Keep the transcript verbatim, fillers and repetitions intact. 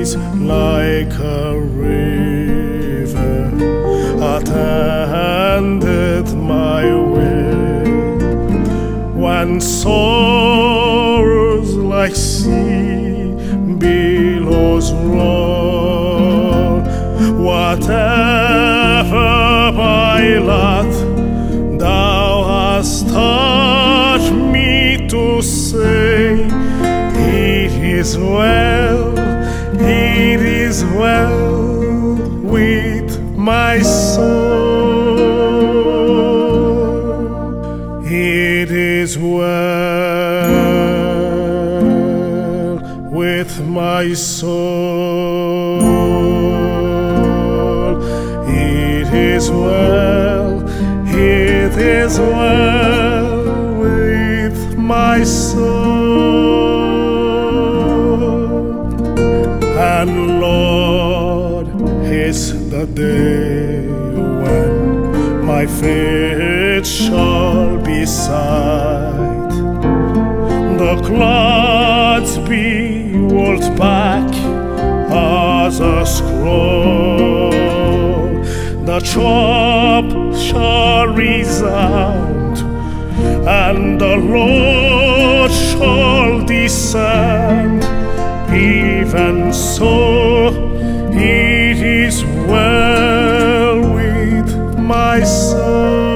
is like a river attended my way, when sorrows like sea billows roll. Whatever my lot thou hast taught me to say, it is well, it is well with my soul. It is well with my soul. It is well, it is well with my soul. And Lord, is the day when my faith shall be sight, the clouds be rolled back as a scroll, the trump shall resound, and the Lord shall descend. Even so, it is well with my soul.